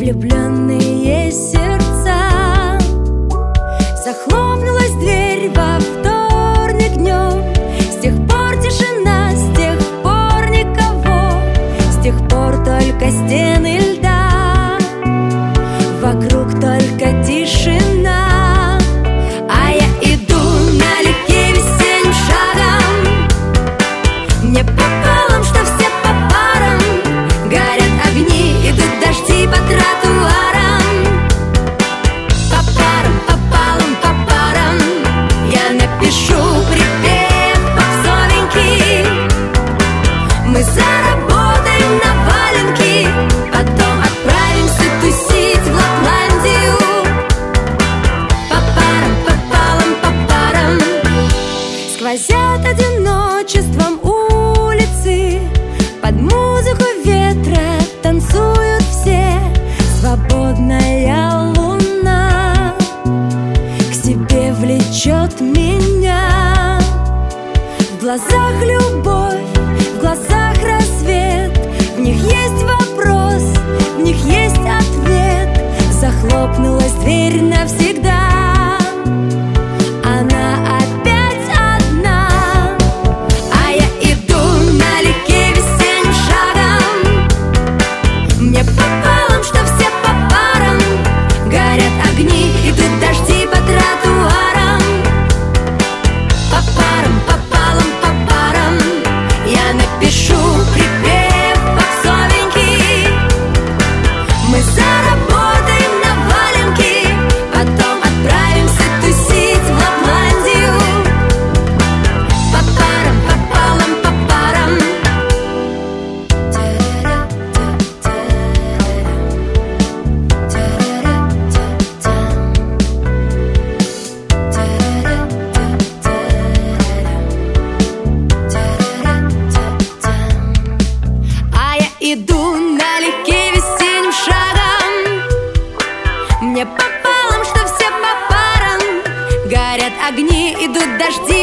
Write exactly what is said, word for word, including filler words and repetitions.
влюбленные сердца. Захлопнулась дверь во вторник днем. С тех пор тишина, с тех пор никого, с тех пор только стены льда, вокруг только тишина. А я иду налегке весенним шагом. Мне пополам, что все по парам. Горят огни, идут дожди по тротуарам. По парам, по палам, по парам я напишу припев попсовенький. Мы заработаем на валенки, потом отправимся тусить в Лапландию. По парам, по палам, по парам сквозят одиночеством улицы. Под музыку ветра танцуют все. Свободная луна к себе влечет меня. В глазах любовь, в глазах рассвет. В них есть вопрос, в них есть ответ. Захлопнулась дверь навсегда. Она опять одна. А я иду налегке весенним шагом. Мне пополам, что все по парам. Горят огни, идут дожди по тротуарам. По парам, по палам, по парам я напишу припев попсовенький. Мы заработаем на валенки, потом отправимся тусить в Лапландию. По парам, по палам, по парам. А я иду налегке весенним шагом. Мне пополам, что все по парам. Горят огни, идут дожди